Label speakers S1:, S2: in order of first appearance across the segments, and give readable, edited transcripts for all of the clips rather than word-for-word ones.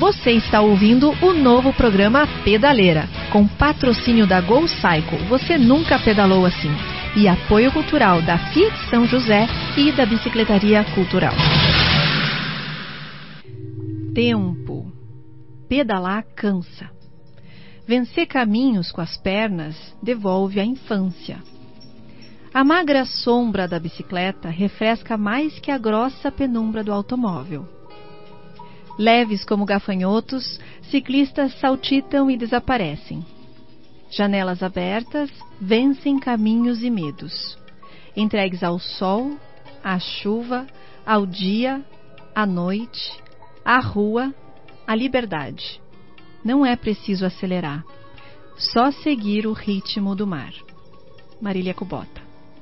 S1: Você está ouvindo o novo programa Pedaleira, com patrocínio da Go Cycle. Você nunca pedalou assim. E apoio cultural da Fiat São José e da Bicicletaria Cultural. Tempo. Pedalar cansa. Vencer caminhos com as pernas devolve a infância. A magra sombra da bicicleta refresca mais que a grossa penumbra do automóvel. Leves como gafanhotos, ciclistas saltitam e desaparecem. Janelas abertas vencem caminhos e medos. Entregues ao sol, à chuva, ao dia, à noite, à rua, à liberdade. Não é preciso acelerar, só seguir o ritmo do mar. Marília Kubota.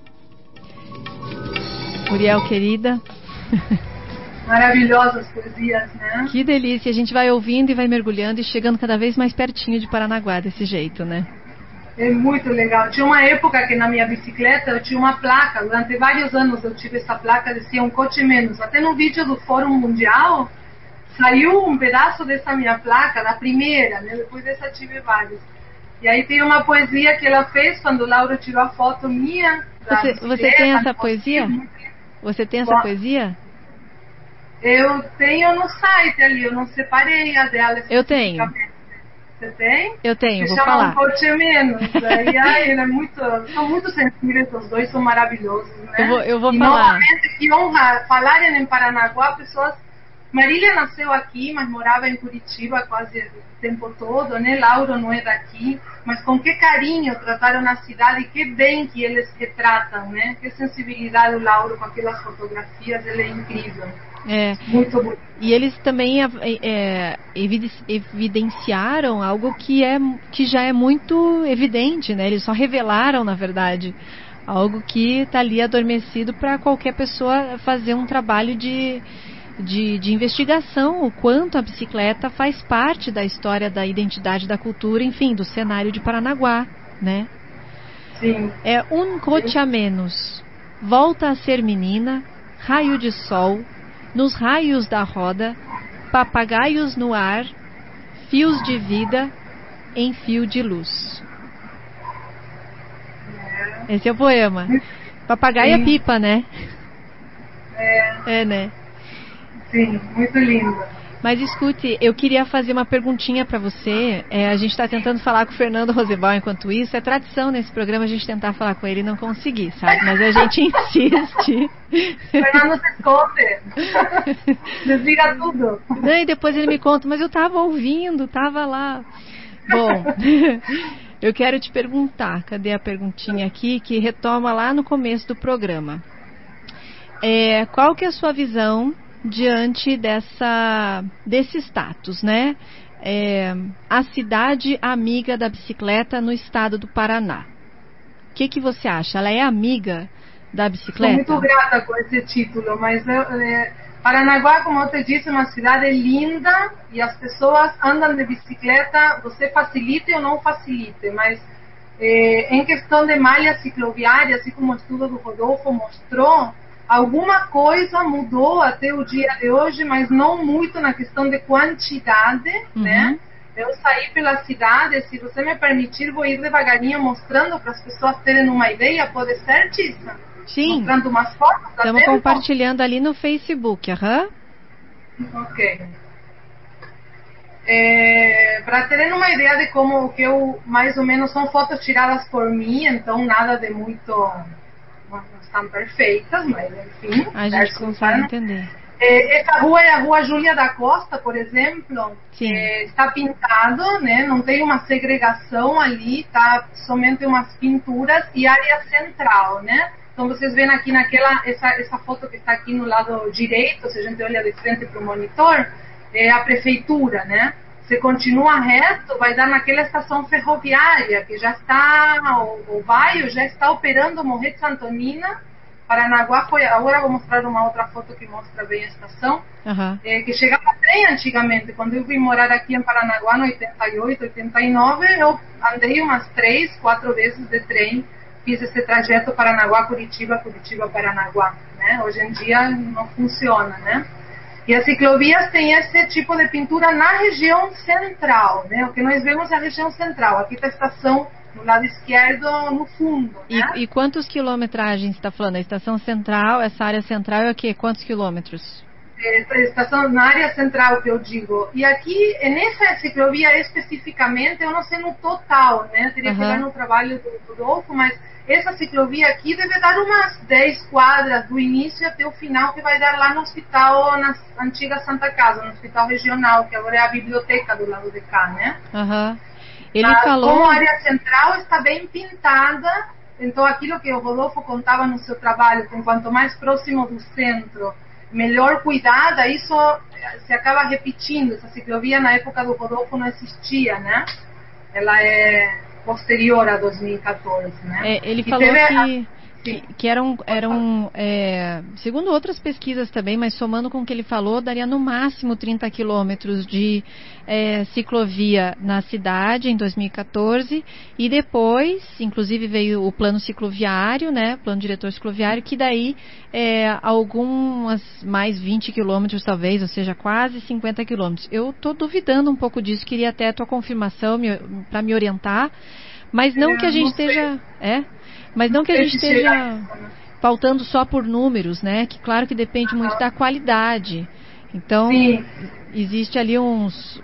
S1: Muriel, querida.
S2: Maravilhosas poesias, né?
S1: Que delícia, a gente vai ouvindo e vai mergulhando e chegando cada vez mais pertinho de Paranaguá desse jeito, né?
S2: É muito legal. Tinha uma época que na minha bicicleta eu tinha uma placa, durante vários anos eu tive essa placa, dizia um coche menos. Até no vídeo do Fórum Mundial saiu um pedaço dessa minha placa, da primeira, né? Depois dessa tive vários. E aí tem uma poesia que ela fez quando o Lauro tirou a foto minha.
S1: Você tem essa poesia? Você tem essa poesia?
S2: Eu tenho no site ali, eu não separei a dela.
S1: Eu tenho.
S2: Você tem?
S1: Eu tenho,
S2: vou
S1: falar.
S2: Um coche menos. Aí, ele é muito, são muito sensíveis, os dois são maravilhosos, né?
S1: Eu vou
S2: e
S1: falar.
S2: Novamente, que honra falarem em Paranaguá, pessoas... Marília nasceu aqui, mas morava em Curitiba quase o tempo todo, né? Lauro não é daqui, mas com que carinho trataram na cidade, que bem que eles retratam, né? Que sensibilidade o Lauro com aquelas fotografias, ele é incrível.
S1: É.
S2: Muito bonito.
S1: E eles também evidenciaram algo que já é muito evidente, né? Eles só revelaram, na verdade, algo que está ali adormecido para qualquer pessoa fazer um trabalho de investigação, o quanto a bicicleta faz parte da história, da identidade, da cultura, enfim, do cenário de Paranaguá, né?
S2: Sim.
S1: É um coche a menos, volta a ser menina, raio de sol, nos raios da roda, papagaios no ar, fios de vida em fio de luz. Esse é o poema. Papagaio é pipa, né? É, né?
S2: Sim, muito lindo.
S1: Mas escute, eu queria fazer uma perguntinha para você. A gente está tentando falar com o Fernando Rosebal enquanto isso. É tradição nesse programa a gente tentar falar com ele e não conseguir, sabe? Mas a gente insiste.
S2: Fernando se esconde. Desliga tudo.
S1: E depois ele me conta, mas eu estava ouvindo, estava lá. Bom, eu quero te perguntar, cadê a perguntinha aqui que retoma lá no começo do programa? Qual que é a sua visão diante desse status, né? A cidade amiga da bicicleta no estado do Paraná. O que você acha? Ela é amiga da bicicleta?
S2: Estou muito grata com esse título, mas Paranaguá, como eu te disse, é uma cidade linda e as pessoas andam de bicicleta, você facilite ou não facilite, mas em questão de malha cicloviária, assim como o estudo do Rodolfo mostrou, alguma coisa mudou até o dia de hoje, mas não muito na questão de quantidade, né? Eu saí pela cidade, se você me permitir, vou ir devagarinho mostrando para as pessoas terem uma ideia, pode ser, Tissa?
S1: Sim.
S2: Mostrando umas fotos.
S1: Estamos compartilhando ali no Facebook,
S2: Ok. Para terem uma ideia de como que eu, mais ou menos, são fotos tiradas por mim, então nada de muito... Estão perfeitas, mas enfim.
S1: A gente consegue entender.
S2: Essa rua é a Rua Júlia da Costa, por exemplo. Está pintado, né? Não tem uma segregação ali, está somente umas pinturas e área central, né? Então vocês veem aqui essa foto que está aqui no lado direito, se a gente olha de frente para o monitor, é a prefeitura, né? Se continua reto, vai dar naquela estação ferroviária que já está, o bairro já está operando o Morret Santonina. Paranaguá foi, agora vou mostrar uma outra foto que mostra bem a estação, que chegava trem antigamente. Quando eu vim morar aqui em Paranaguá, no 88, 89, eu andei umas 3, 4 vezes de trem, fiz esse trajeto Paranaguá-Curitiba, Curitiba-Paranaguá, né? Hoje em dia não funciona, né? E as ciclovias têm esse tipo de pintura na região central, né? O que nós vemos é a região central. Aqui está a estação no lado esquerdo, no fundo, né?
S1: E quantos quilometragens você está falando? A estação central, essa área central é o quê? Quantos quilômetros?
S2: Estação na área central que eu digo. E aqui, nessa ciclovia especificamente, eu não sei no total, né? Teria que ver no trabalho do Rodolfo, mas essa ciclovia aqui deve dar umas 10 quadras do início até o final, que vai dar lá no hospital, na antiga Santa Casa, no hospital regional, que agora é a biblioteca do lado de cá, né?
S1: Ele falou...
S2: Como a área central está bem pintada, então aquilo que o Rodolfo contava no seu trabalho, que quanto mais próximo do centro, melhor cuidada, isso se acaba repetindo. Essa ciclovia na época do Rodolfo não existia, né? Ela é posterior a 2014, né?
S1: Ele falou que eram segundo outras pesquisas também, mas somando com o que ele falou, daria no máximo 30 quilômetros de ciclovia na cidade em 2014, e depois, inclusive, veio o plano cicloviário, né, plano diretor cicloviário, que daí algumas mais 20 quilômetros talvez, ou seja, quase 50 quilômetros. Eu estou duvidando um pouco disso, queria até a tua confirmação para me orientar, mas não que a gente esteja... Mas não que a gente esteja pautando só por números, né? Que claro que depende muito da qualidade. Então, existe ali uns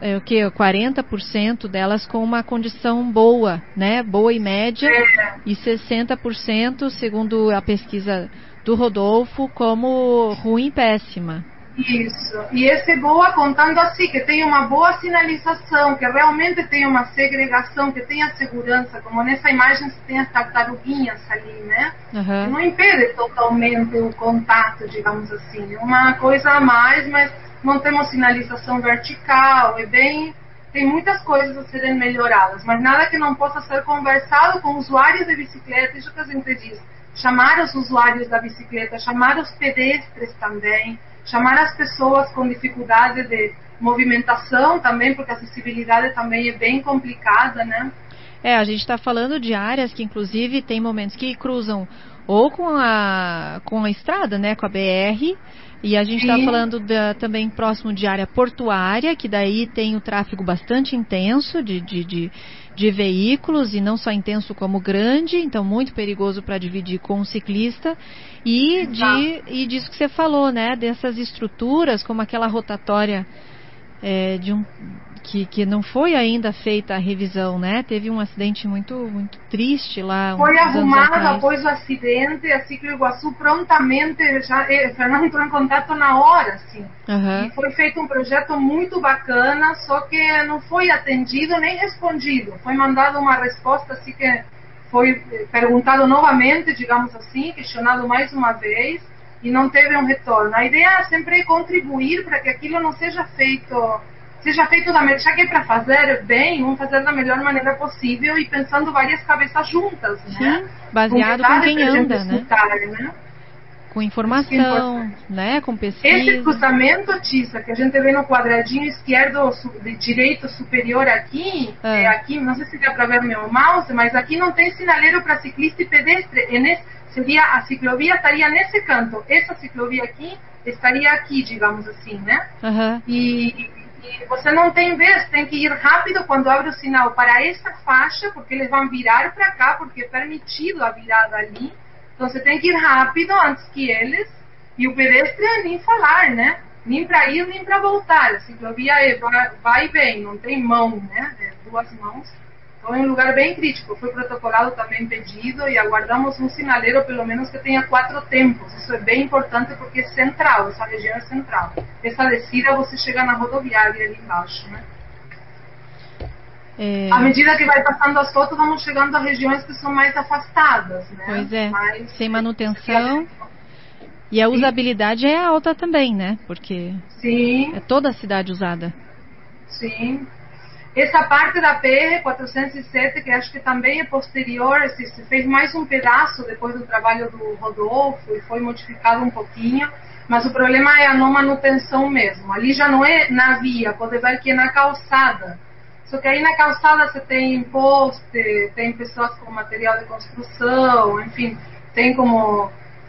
S1: 40% delas com uma condição boa, né? Boa e média, e 60%, segundo a pesquisa do Rodolfo, como ruim e péssima.
S2: Isso. E esse boa contando assim, que tem uma boa sinalização, que realmente tem uma segregação, que tem a segurança, como nessa imagem você tem as tartaruguinhas ali, né? Não impede totalmente o contato, digamos assim. É uma coisa a mais, mas não temos sinalização vertical, tem muitas coisas a serem melhoradas, mas nada que não possa ser conversado com usuários de bicicleta, isso que a gente diz. Chamar os usuários da bicicleta, chamar os pedestres também, chamar as pessoas com dificuldade de movimentação também, porque a acessibilidade também é bem complicada, né?
S1: A gente está falando de áreas que, inclusive, tem momentos que cruzam ou com a estrada, né, com a BR, e a gente está falando também próximo de área portuária, que daí tem o tráfego bastante intenso de veículos, e não só intenso como grande, então muito perigoso para dividir com o ciclista, e disso que você falou, né, dessas estruturas, como aquela rotatória que não foi ainda feita a revisão, né? Teve um acidente muito, muito triste lá.
S2: Foi arrumado após o acidente, a Ciclo Iguaçu prontamente, Fernando entrou em contato na hora, assim. E foi feito um projeto muito bacana, só que não foi atendido nem respondido. Foi mandada uma resposta, assim, que foi perguntado novamente, digamos assim, questionado mais uma vez, e não teve um retorno. A ideia sempre é contribuir para que aquilo não seja feito da melhor, já que é para fazer bem, vamos fazer da melhor maneira possível e pensando várias cabeças juntas, né?
S1: Baseado com quem anda, né? Com informação, né? Com pesquisa.
S2: Esse cruzamento, Tissa, que a gente vê no quadradinho esquerdo, direito superior aqui, aqui, não sei se dá para ver meu mouse, mas aqui não tem sinaleiro para ciclista e pedestre. A ciclovia estaria nesse canto. Essa ciclovia aqui estaria aqui, digamos assim, né? E você não tem vez, tem que ir rápido quando abre o sinal para essa faixa, porque eles vão virar para cá, porque é permitido a virada ali. Então você tem que ir rápido antes que eles, e o pedestre nem falar, né? Nem para ir, nem para voltar. A ciclovia vai e vem, não tem mão, né? Duas mãos. Então é um lugar bem crítico. Foi protocolado também pedido e aguardamos um sinaleiro pelo menos que tenha 4 tempos. Isso é bem importante porque é central, essa região é central. Essa descida você chega na rodoviária ali embaixo, né? À medida que vai passando as fotos, vamos chegando a regiões que são mais afastadas, né?
S1: Pois é, sem manutenção. E a usabilidade é alta também, né? Porque é toda a cidade usada.
S2: Sim. Essa parte da PR-407, que acho que também é posterior, se fez mais um pedaço depois do trabalho do Rodolfo e foi modificado um pouquinho, mas o problema é a não manutenção mesmo. Ali já não é na via, pode ver que é na calçada. Só que aí na calçada você tem poste, tem pessoas com material de construção, enfim, tem como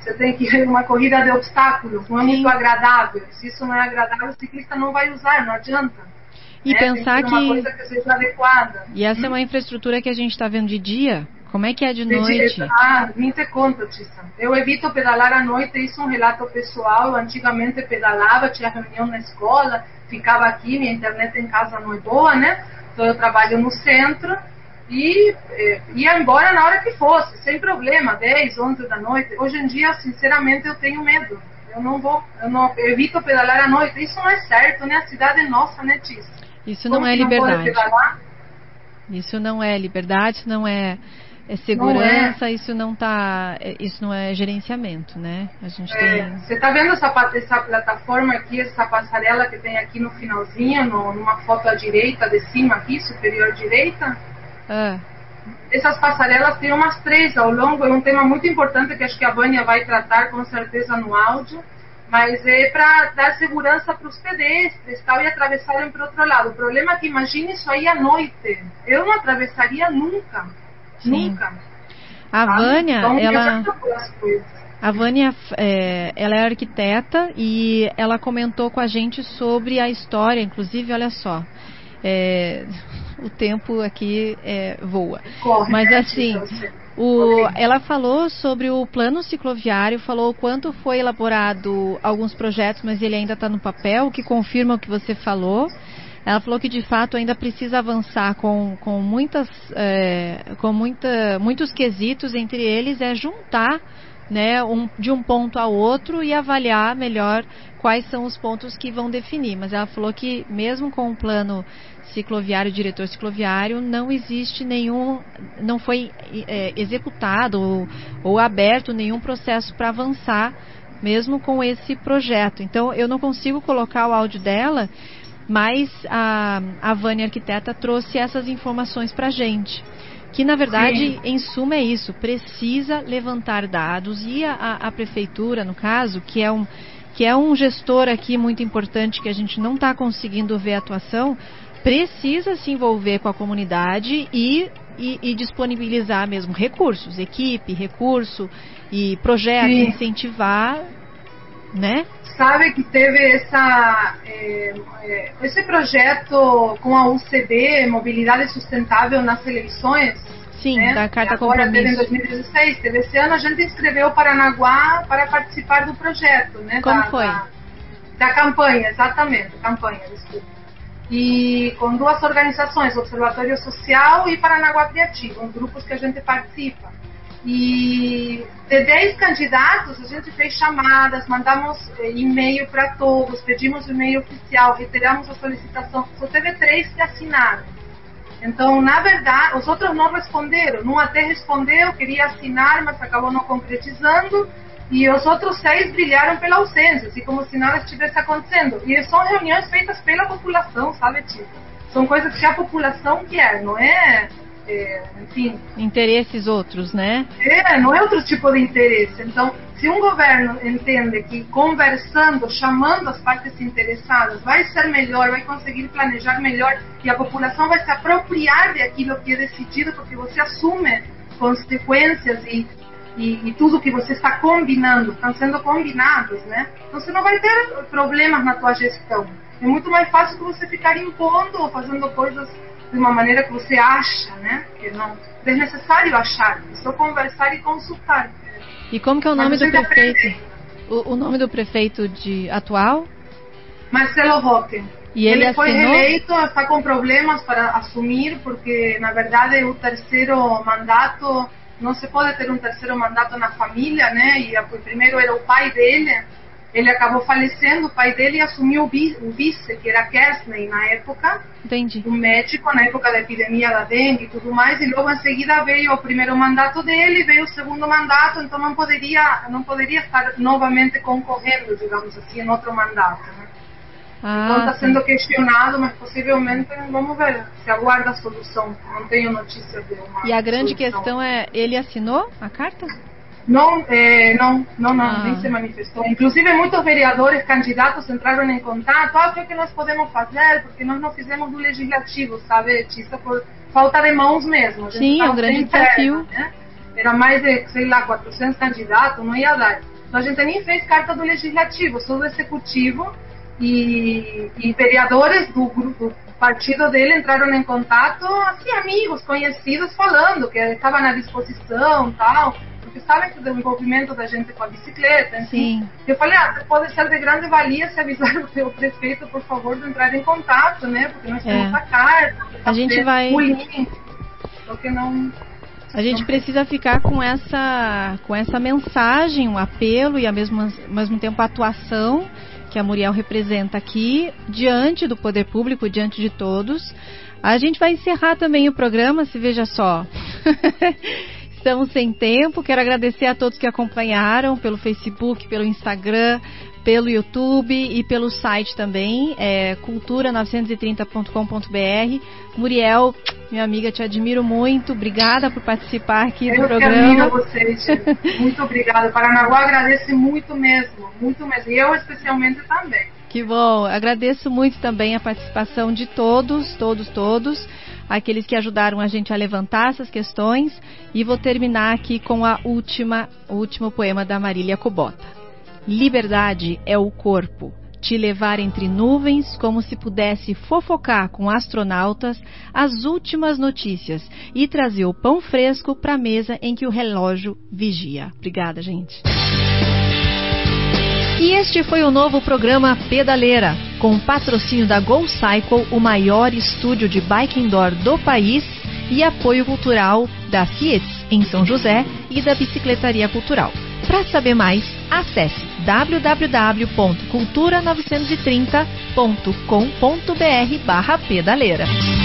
S2: Você tem que ir uma corrida de obstáculos, não é muito agradável. Se isso não é agradável, o ciclista não vai usar, não adianta.
S1: E pensar
S2: tem que ser uma coisa que seja adequada.
S1: E essa é uma infraestrutura que a gente está vendo de dia? Como é que é de noite?
S2: Nem te conta, Tissa. Eu evito pedalar à noite, isso é um relato pessoal. Eu antigamente pedalava, tinha reunião na escola, ficava aqui, minha internet em casa não é boa, né? Então eu trabalho no centro e ia embora na hora que fosse, sem problema, 10, 11 da noite. Hoje em dia, sinceramente, eu tenho medo. Eu evito pedalar à noite. Isso não é certo, né? A cidade é nossa, né, Tissa?
S1: Isso não é liberdade. Isso não é liberdade, isso não é segurança, isso não é gerenciamento, né? A gente tem...
S2: Você está vendo essa plataforma aqui, essa passarela que tem aqui no finalzinho, numa foto à direita, de cima aqui, superior direita? Essas passarelas tem umas 3 ao longo, é um tema muito importante que acho que a Vânia vai tratar com certeza no áudio, mas é para dar segurança para os pedestres e atravessarem para o outro lado. O problema é que imagine isso aí à noite. Eu não atravessaria nunca.
S1: Sim.
S2: Nunca.
S1: A Vânia,
S2: então,
S1: a Vânia, ela é arquiteta e ela comentou com a gente sobre a história, inclusive, olha só, o tempo aqui voa.
S2: Corre,
S1: mas assim, ela falou sobre o plano cicloviário, falou o quanto foi elaborado alguns projetos, mas ele ainda está no papel, o que confirma o que você falou. Ela falou que de fato ainda precisa avançar com muitos quesitos, entre eles juntar, né, de um ponto ao outro e avaliar melhor quais são os pontos que vão definir. Mas ela falou que mesmo com o plano cicloviário, diretor cicloviário, não existe não foi executado ou aberto nenhum processo para avançar mesmo com esse projeto. Então eu não consigo colocar o áudio dela, mas a Vânia arquiteta trouxe essas informações para a gente, que na verdade, em suma, é isso, precisa levantar dados e a prefeitura, no caso, que é um gestor aqui muito importante que a gente não está conseguindo ver a atuação, precisa se envolver com a comunidade e disponibilizar mesmo recursos, equipe, recurso e projeto, incentivar, né?
S2: Sabe que teve esse projeto com a UCB, Mobilidade Sustentável nas eleições?
S1: Sim,
S2: né?
S1: da Carta
S2: Agora
S1: Compromisso.
S2: teve em 2016, teve esse ano, a gente inscreveu Paranaguá para participar do projeto, né?
S1: Como foi?
S2: Da campanha, exatamente, desculpa. E com 2 organizações, Observatório Social e Paranaguá Criativo, os grupos que a gente participa. E de 10 candidatos, a gente fez chamadas, mandamos e-mail para todos, pedimos e-mail oficial, reiteramos a solicitação. Só teve 3 que assinaram. Então, na verdade, os outros não responderam. Um até respondeu, queria assinar, mas acabou não concretizando. E os outros 6 brilharam pela ausência, assim como se nada estivesse acontecendo. E são reuniões feitas pela população, sabe, Tita? São coisas que a população quer, não é... enfim,
S1: interesses outros, né?
S2: Não é outro tipo de interesse. Então, se um governo entende que conversando, chamando as partes interessadas, vai ser melhor, vai conseguir planejar melhor e a população vai se apropriar daquilo que é decidido, porque você assume consequências e tudo que você está combinando, estão sendo combinados, né? Então você não vai ter problemas na tua gestão. É muito mais fácil que você ficar impondo ou fazendo coisas de uma maneira que você acha, né? Que não é desnecessário achar, é só conversar e consultar.
S1: E como que é o nome do prefeito? O nome do prefeito atual?
S2: Marcelo Roque.
S1: E ele
S2: foi
S1: assinou?
S2: reeleito, está com problemas para assumir, porque na verdade o terceiro mandato, não se pode ter um terceiro mandato na família, né? E o primeiro era o pai dele. Ele acabou falecendo, o pai dele assumiu o vice, que era Kersney na época.
S1: Entendi.
S2: Um médico na época da epidemia da dengue e tudo mais, e logo em seguida veio o primeiro mandato dele, veio o segundo mandato, então não poderia estar novamente concorrendo, digamos assim, em outro mandato, né? Então está sendo questionado, mas possivelmente, vamos ver, se aguarda a solução. Não tenho notícia de uma
S1: E a grande
S2: solução.
S1: questão é, ele assinou a carta?
S2: Não, nem se manifestou. Inclusive, muitos vereadores, candidatos entraram em contato. O que nós podemos fazer? Porque nós não fizemos do legislativo, sabe, Tissa? Por falta de mãos mesmo.
S1: Sim, é um grande desafio.
S2: Né? era mais de, sei lá, 400 candidatos, não ia dar. Então a gente nem fez carta do legislativo, só do executivo, e vereadores do partido dele entraram em contato, assim, amigos, conhecidos, falando que estavam à disposição, tal, porque sabem que o envolvimento da gente com a bicicleta, enfim. Eu falei, pode ser de grande valia se avisar o prefeito, por favor, de entrar em contato, né, porque nós temos a carta,
S1: a gente vai...
S2: o link, porque não...
S1: A gente precisa ficar com essa mensagem, um apelo e ao mesmo tempo a atuação que a Muriel representa aqui diante do poder público, diante de todos. A gente vai encerrar também o programa, se veja só. Estamos sem tempo. Quero agradecer a todos que acompanharam pelo Facebook, pelo Instagram, pelo YouTube e pelo site também, cultura930.com.br. Muriel, minha amiga, te admiro muito. Obrigada por participar aqui do programa.
S2: Eu que admiro vocês. Muito obrigada. Paranaguá agradece muito mesmo. Muito mesmo. E eu especialmente também.
S1: Que bom. Agradeço muito também a participação de todos, aqueles que ajudaram a gente a levantar essas questões. E vou terminar aqui com o último poema da Marília Kubota. Liberdade é o corpo, te levar entre nuvens como se pudesse fofocar com astronautas as últimas notícias e trazer o pão fresco para a mesa em que o relógio vigia. Obrigada, gente. E este foi o novo programa Pedaleira, com o patrocínio da Go Cycle, o maior estúdio de bike indoor do país, e apoio cultural da Fiets em São José e da Bicicletaria Cultural. Para saber mais, acesse www.cultura930.com.br/pedaleira.